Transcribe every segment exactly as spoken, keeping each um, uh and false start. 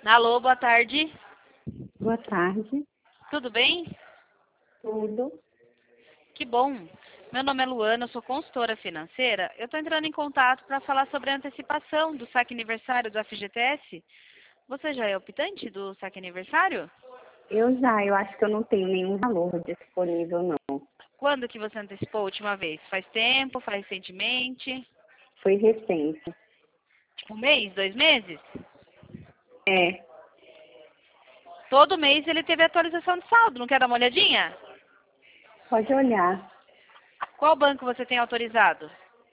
Alô, boa tarde. Boa tarde. Tudo bem? Tudo. Que bom. Meu nome é Luana, eu sou consultora financeira. Eu estou entrando em contato para falar sobre a antecipação do saque aniversário do F G T S. Você já é optante do saque aniversário? Eu já, eu acho que eu não tenho nenhum valor disponível, não. Quando que você antecipou a última vez? Faz tempo? Faz recentemente? Foi recente. Tipo um mês? Dois meses? É, Todo mês ele teve atualização de saldo. Não quer dar uma olhadinha? pode olhar. Qual banco você tem autorizado?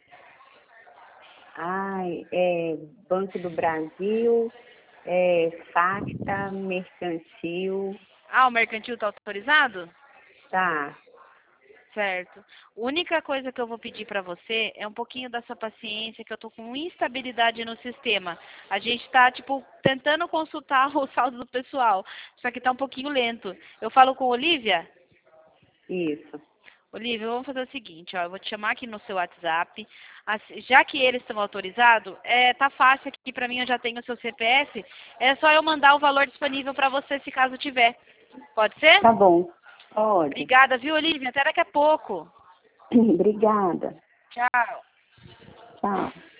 Ai, é Banco do Brasil, é Facta, Mercantil, Ah, o mercantil está autorizado? tá. Certo. A única coisa que eu vou pedir para você é um pouquinho da sua paciência, que eu tô com instabilidade no sistema. A gente tá, tipo, tentando consultar o saldo do pessoal, só que tá um pouquinho lento. Eu falo com Olivia? Isso. Olivia, vamos fazer o seguinte, ó, eu vou te chamar aqui no seu WhatsApp. Assim, já que eles estão autorizados, é, tá fácil aqui para mim, eu já tenho o seu C P F, é só eu mandar o valor disponível para você, se caso tiver. Pode ser? Tá bom. Pode. Obrigada, viu, Olivia? Até daqui a pouco. Obrigada. Tchau. Tchau.